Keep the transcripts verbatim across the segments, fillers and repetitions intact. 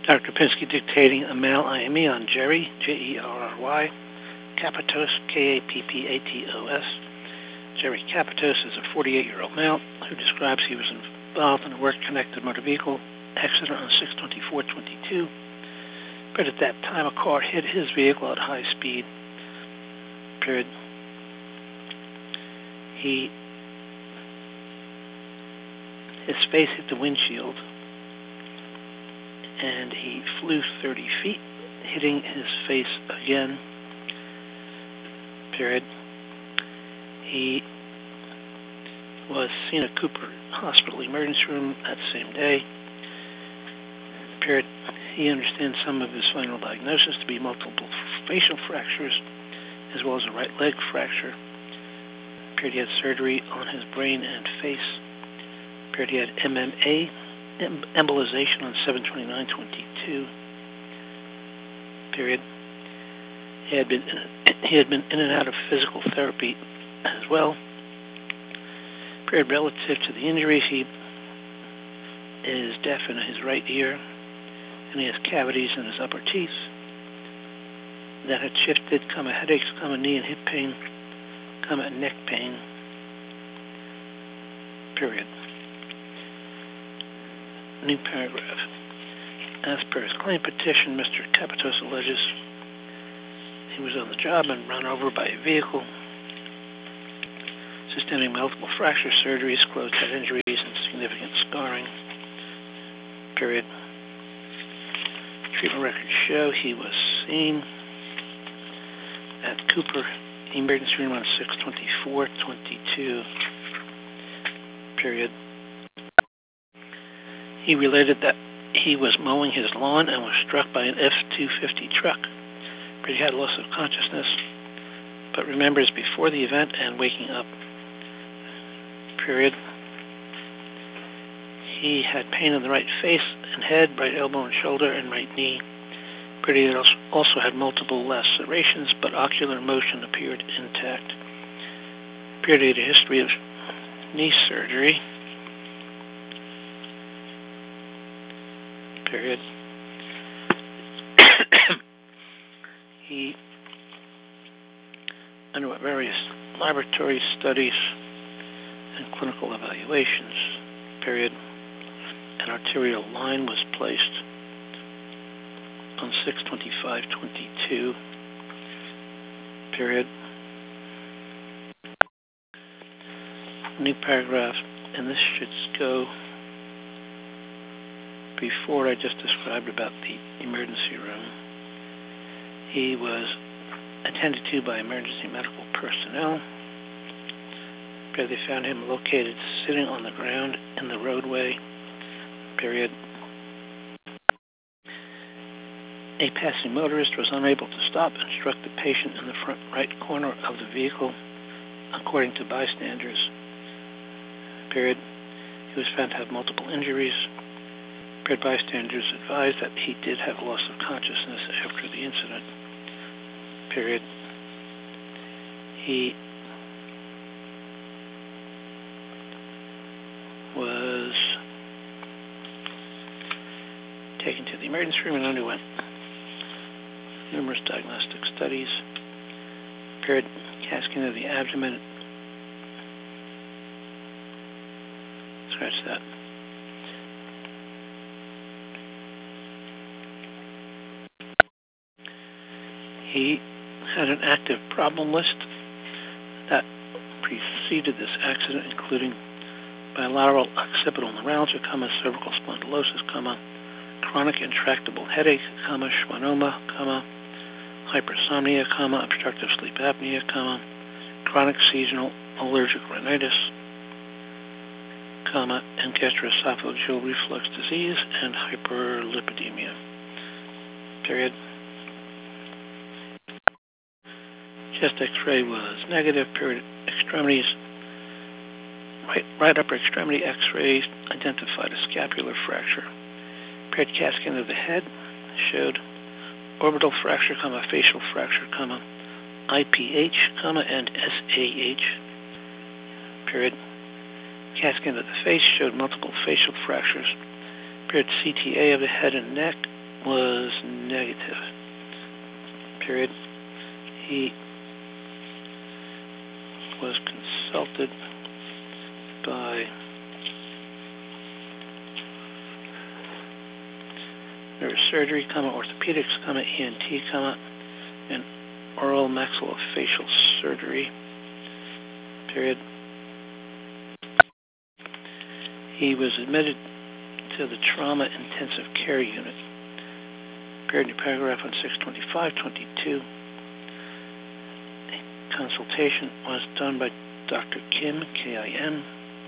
Doctor Pinsky dictating a male I M E on Jerry, J E R R Y, Kapatos, K A P P A T O S. Jerry Kapatos is a forty-eight-year-old male who describes he was involved in a work-connected motor vehicle accident on six twenty-four twenty-two, but at that time a car hit his vehicle at high speed. Period. He, his face hit the windshield, and he flew thirty feet, hitting his face again. Period. He was seen at Cooper Hospital emergency room that same day. Period. He understands some of his final diagnosis to be multiple facial fractures, as well as a right leg fracture. Period. He had surgery on his brain and face. Period. He had M M A, em- embolization on seven twenty-nine twenty-two. Period. He had been in, he had been in and out of physical therapy as well. Period. Relative to the injuries, he is deaf in his right ear, and he has cavities in his upper teeth that had shifted, comma headaches, comma knee and hip pain, comma neck pain. Period. New paragraph. As per his claim petition, Mister Kapatos alleges he was on the job and run over by a vehicle, sustaining multiple fracture surgeries, closed head injuries, and significant scarring. Period. Treatment records show he was seen at Cooper emergency room on six twenty-four twenty-two. Period. He related that he was mowing his lawn and was struck by an F two fifty truck. But he had loss of consciousness, but remembers before the event and waking up. Period. He had pain in the right face and head, right elbow and shoulder, and right knee. But he also had multiple lacerations, but ocular motion appeared intact. Period. He had a history of knee surgery. Period. He underwent various laboratory studies and clinical evaluations. Period. An arterial line was placed on six twenty-five twenty-two. Period. New paragraph, and this should go before I just described about the emergency room. He was attended to by emergency medical personnel. They found him located sitting on the ground in the roadway. Period. A passing motorist was unable to stop and struck the patient in the front right corner of the vehicle, according to bystanders. Period. He was found to have multiple injuries. Period. Bystanders advised that he did have loss of consciousness after the incident. Period. He was taken to the emergency room and underwent numerous diagnostic studies. Period. Casking of the abdomen. Scratch that. He had an active problem list that preceded this accident, including bilateral occipital neuralgia, comma, cervical spondylosis, comma, chronic intractable headache, comma, schwannoma, comma, hypersomnia, comma, obstructive sleep apnea, comma, chronic seasonal allergic rhinitis, comma, and gastroesophageal reflux disease and hyperlipidemia. Period. Chest X-ray was negative. Period. Extremities, right, right upper extremity X-rays identified a scapular fracture. Period. CAT scan of the head showed orbital fracture, comma, facial fracture, comma, I P H, comma, and S A H. Period. CAT scan of the face showed multiple facial fractures. Period. C T A of the head and neck was negative. Period. He was consulted by neurosurgery, comma, orthopedics, comma, E N T, comma, and oral maxillofacial surgery. Period. He was admitted to the trauma intensive care unit. Period. New paragraph on six twenty-five twenty-two. A consultation was done by Doctor Kim, K I M,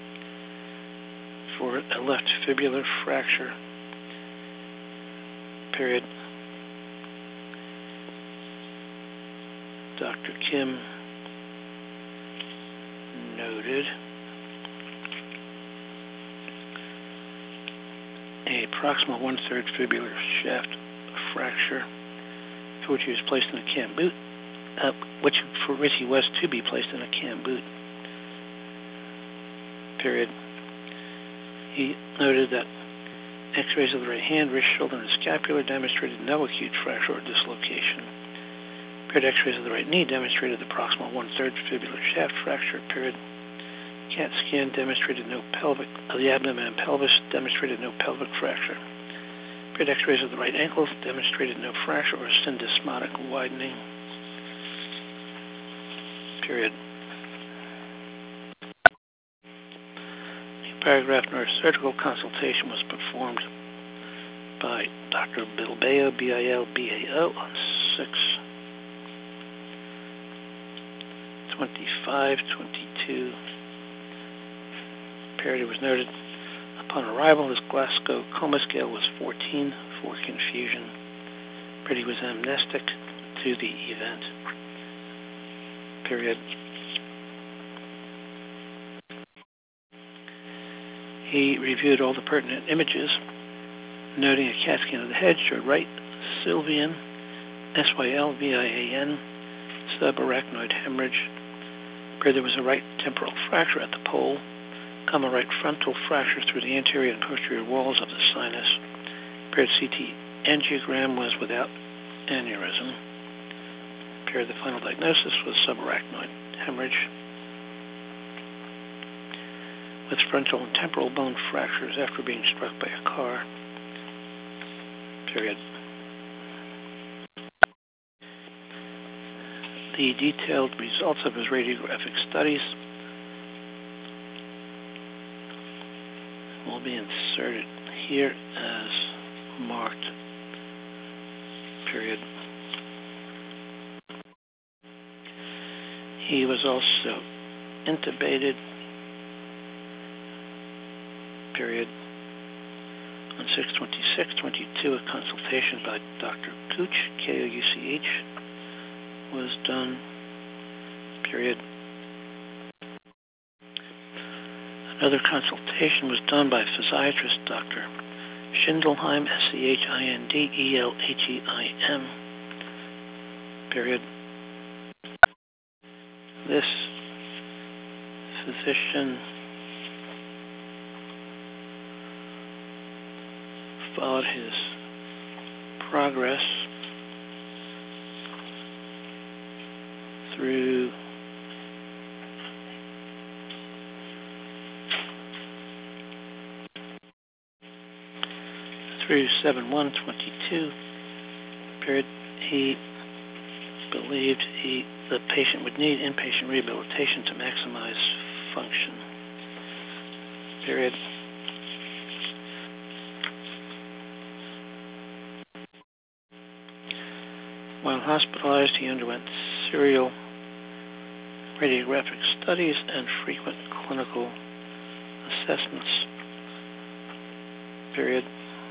for a left fibular fracture. Period. Doctor Kim noted a proximal one-third fibular shaft fracture, for which he was placed in a cam boot, uh, which for which he was to be placed in a cam boot. Period. He noted that X-rays of the right hand, wrist, shoulder, and scapula demonstrated no acute fracture or dislocation. Period. X-rays of the right knee demonstrated the proximal one-third fibular shaft fracture. Period. CAT scan demonstrated no pelvic of the abdomen and pelvis demonstrated no pelvic fracture. Period. X-rays of the right ankle demonstrated no fracture or syndesmotic widening. Period. Paragraph neurosurgical consultation was performed by Doctor Bilbao, B I L B A O, on six twenty-five twenty-two. Period. Was noted upon arrival his Glasgow Coma scale was fourteen for confusion. Period. He was amnestic to the event. Period. He reviewed all the pertinent images, noting a CAT scan of the head showed right sylvian, S Y L V I A N, subarachnoid hemorrhage. There was a right temporal fracture at the pole, comma, right frontal fracture through the anterior and posterior walls of the sinus. Period. C T angiogram was without aneurysm. Period. The final diagnosis was subarachnoid hemorrhage with frontal and temporal bone fractures after being struck by a car. Period. The detailed results of his radiographic studies will be inserted here as marked. Period. He was also intubated. Period. On six twenty-six twenty-two, a consultation by Doctor Couch, K O U C H, was done. Period. Another consultation was done by physiatrist Doctor Schindelheim, S C H I N D E L H E I M. Period. This physician followed his progress through through seven one twenty-two. Period. He believed he the patient would need inpatient rehabilitation to maximize function. Period. While hospitalized, he underwent serial radiographic studies and frequent clinical assessments. Period.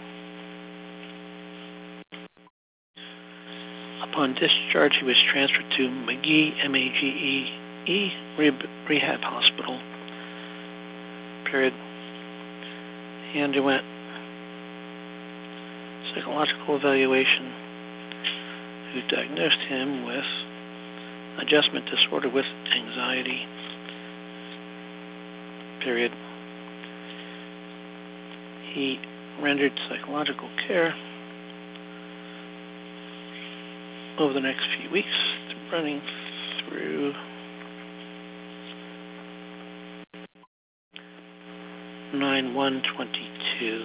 Upon discharge, he was transferred to Magee, M A G E E, Rehab Hospital. Period. He underwent psychological evaluation, who diagnosed him with adjustment disorder with anxiety. Period. He rendered psychological care over the next few weeks, running through nine one twenty-two.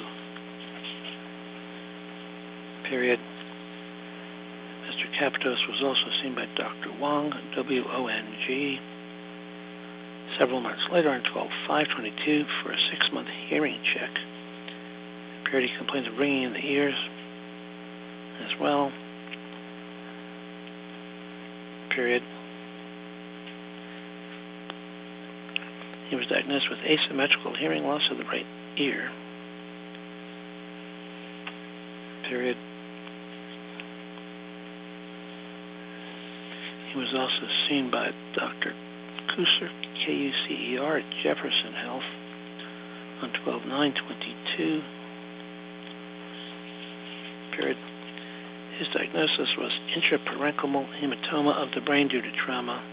Period. Mister Capitos was also seen by Doctor Wong, W O N G, several months later on twelve five twenty-two for a six-month hearing check. Period. He complains of ringing in the ears as well. Period. He was diagnosed with asymmetrical hearing loss of the right ear. Period. He was also seen by Doctor Kucer, K U C E R, at Jefferson Health on twelve nine twenty-two. Period. His diagnosis was intraparenchymal hematoma of the brain due to trauma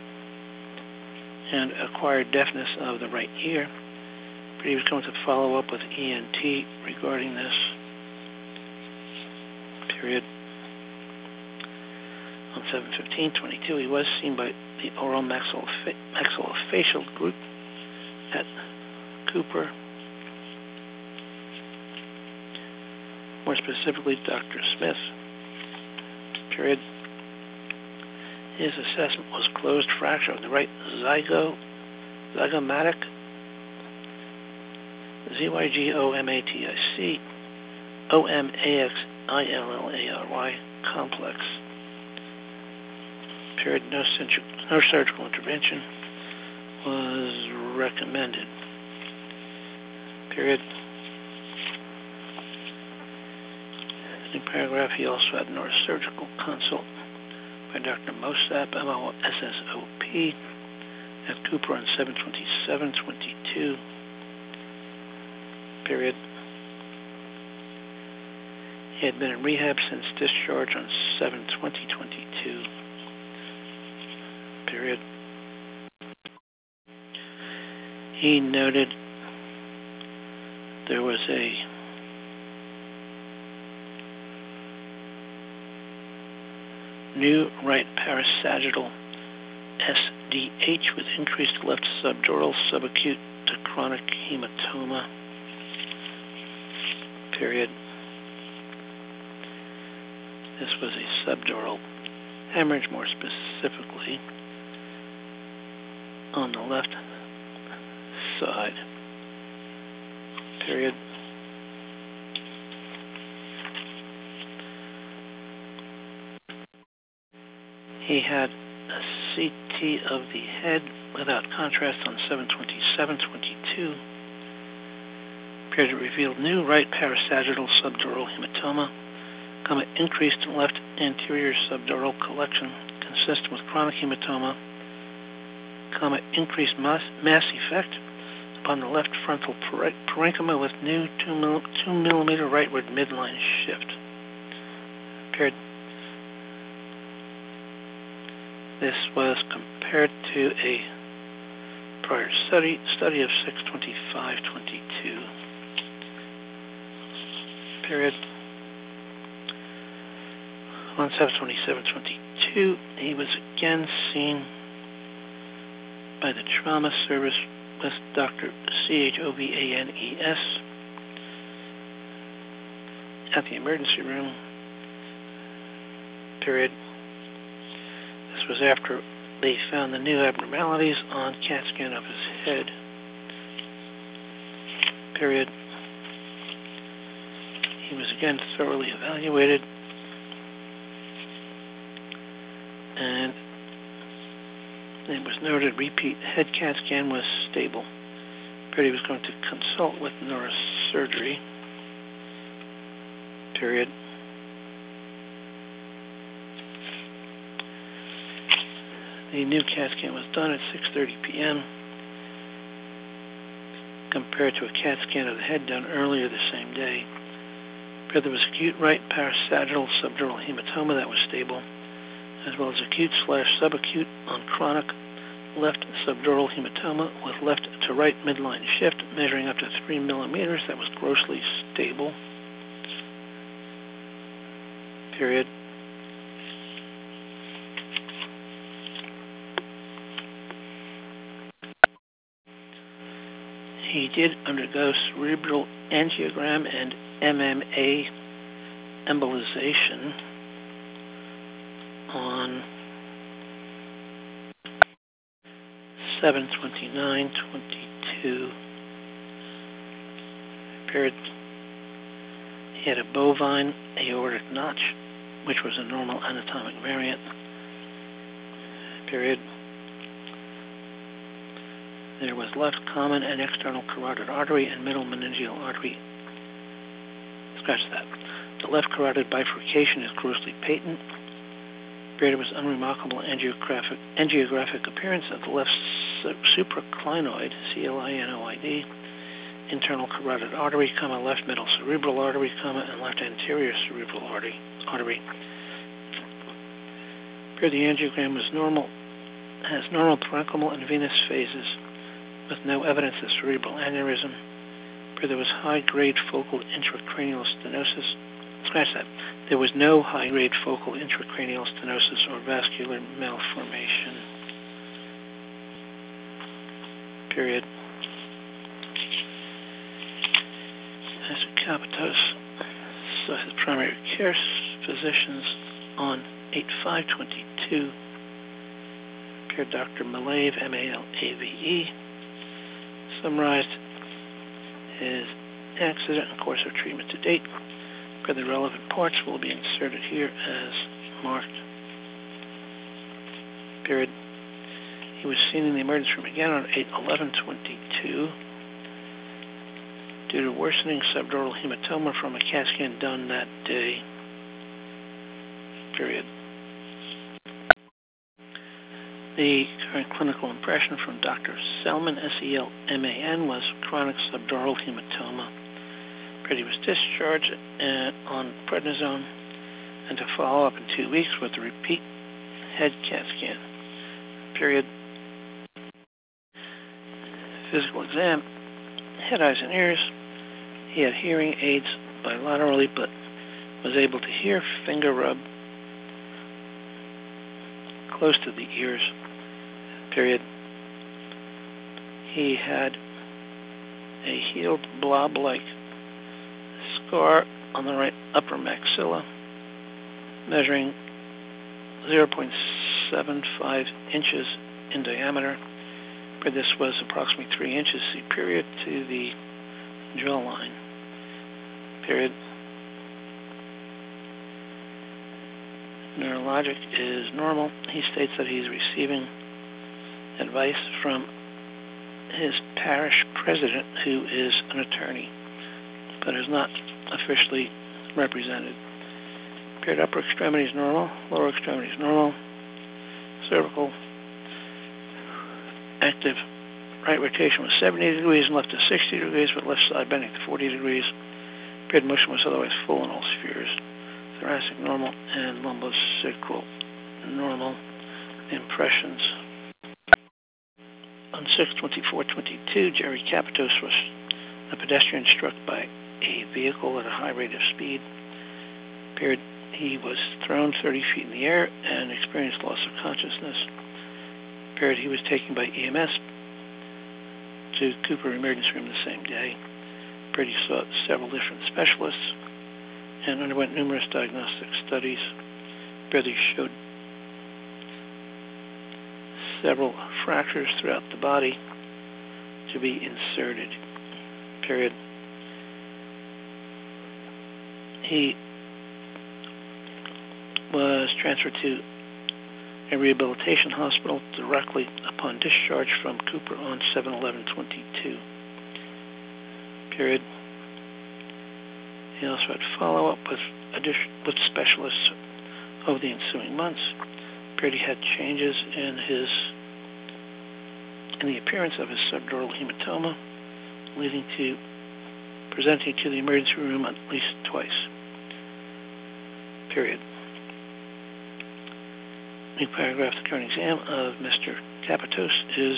and acquired deafness of the right ear. But he was going to follow up with E N T regarding this. Period. On seven fifteen twenty-two, he was seen by the oral maxillofacial group at Cooper. More specifically, Doctor Smith. Period. His assessment was closed fracture of the right zygo, zygomatic, Z Y G O M A T I C, O M A X I L L A R Y complex. Period. No, no surgical intervention was recommended. Period. In paragraph, he also had neurosurgical consult by Doctor Mosap, M O S S O P, at Cooper on seven twenty-seven twenty-two. Period. He had been in rehab since discharge on seven twenty twenty-two. Period. He noted there was a new right parasagittal S D H with increased left subdural subacute to chronic hematoma. Period. This was a subdural hemorrhage, more specifically on the left side. Period. He had a C T of the head without contrast on seven twenty-seven twenty-two. Period. Revealed new right parasagittal subdural hematoma, comma, increased left anterior subdural collection consistent with chronic hematoma, comma, increased mass, mass effect upon the left frontal parenchyma with new two, mil, two millimeter rightward midline shift. Period. This was compared to a prior study study of six twenty-five twenty-two. Period. On seven twenty-seven twenty-two, he was again seen by the trauma service with Doctor C H O V A N E S at the emergency room. Period. This was after they found the new abnormalities on CAT scan of his head. Period. He was again thoroughly evaluated, and it was noted repeat head CAT scan was stable. Period. He was going to consult with neurosurgery. Period. The new CAT scan was done at six thirty p m compared to a CAT scan of the head done earlier the same day. There was acute right parasagittal subdural hematoma that was stable, as well as acute slash subacute on chronic left subdural hematoma with left to right midline shift measuring up to three millimeters that was grossly stable. Period. he did undergo cerebral angiogram and M M A embolization on seven twenty-nine twenty-two. Period. He had a bovine aortic notch, which was a normal anatomic variant. Period. There was left common and external carotid artery and middle meningeal artery. Scratch that. The left carotid bifurcation is grossly patent. There was unremarkable angiographic, angiographic appearance of the left supraclinoid, C L I N O I D, internal carotid artery, comma, left middle cerebral artery, comma, and left anterior cerebral artery. artery. Here the angiogram was normal, has normal parenchymal and venous phases with no evidence of cerebral aneurysm. Here there was high-grade focal intracranial stenosis. Scratch that. There was no high-grade focal intracranial stenosis or vascular malformation. Period. Mister Kapitos saw his primary care physicians on eight five twenty-two. Appeared Doctor Malave, M A L A V E, summarized his accident and course of treatment to date. For the relevant parts will be inserted here as marked. Period. He was seen in the emergency room again on eight eleven twenty-two due to worsening subdural hematoma from a CAT scan done that day. Period. The current clinical impression from Doctor Selman, S E L M A N, was chronic subdural hematoma. He was discharged uh, on prednisone and to follow up in two weeks with a repeat head CAT scan. Period. Physical exam, head, eyes, and ears. He had hearing aids bilaterally, but was able to hear finger rub close to the ears. Period. He had a healed blob-like scar on the right upper maxilla, measuring zero point seven five inches in diameter. This was approximately three inches superior to the drill line. Period. Neurologic is normal. He states that he's receiving advice from his parish president, who is an attorney, but is not officially represented. Period. Upper extremity is normal, lower extremity is normal. Cervical active right rotation was seventy degrees and left to sixty degrees, with left side bending to forty degrees. Period. Motion was otherwise full in all spheres. Thoracic normal and lumbosacral normal. Impressions. On six twenty-four twenty-two, Jerry Kapitos was a pedestrian struck by a vehicle at a high rate of speed. Period. He was thrown thirty feet in the air and experienced loss of consciousness. Period. He was taken by E M S to Cooper Emergency Room the same day. Period. He saw several different specialists and underwent numerous diagnostic studies. Period. He showed several fractures throughout the body to be inserted. Period. He was transferred to a rehabilitation hospital directly upon discharge from Cooper on seven eleven twenty-two. Period. He also had follow-up with, with specialists over the ensuing months. Period. He had changes in his in the appearance of his subdural hematoma, leading to presenting to the emergency room at least twice. Period. New paragraph, the current exam of Mister Kapitos is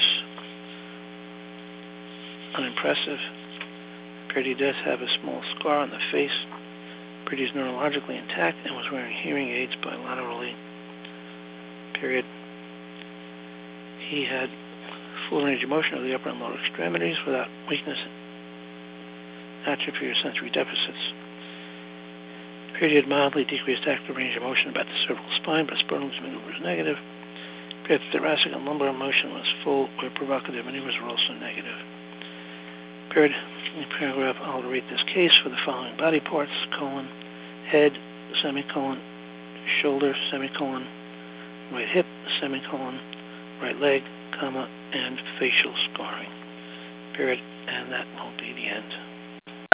unimpressive. Period. He does have a small scar on the face. Period. He's neurologically intact and was wearing hearing aids bilaterally. Period. He had full range of motion of the upper and lower extremities without weakness, atrophy, or sensory deficits. Appeared he had mildly decreased active range of motion about the cervical spine, but Sperling's maneuver was negative. Appeared the thoracic and lumbar motion was full, where provocative maneuvers were also negative. Appeared in the paragraph, I'll rate this case for the following body parts: colon, head, semicolon, shoulder, semicolon, right hip, semicolon, right leg, comma, and facial scarring. Period. And that will be the end.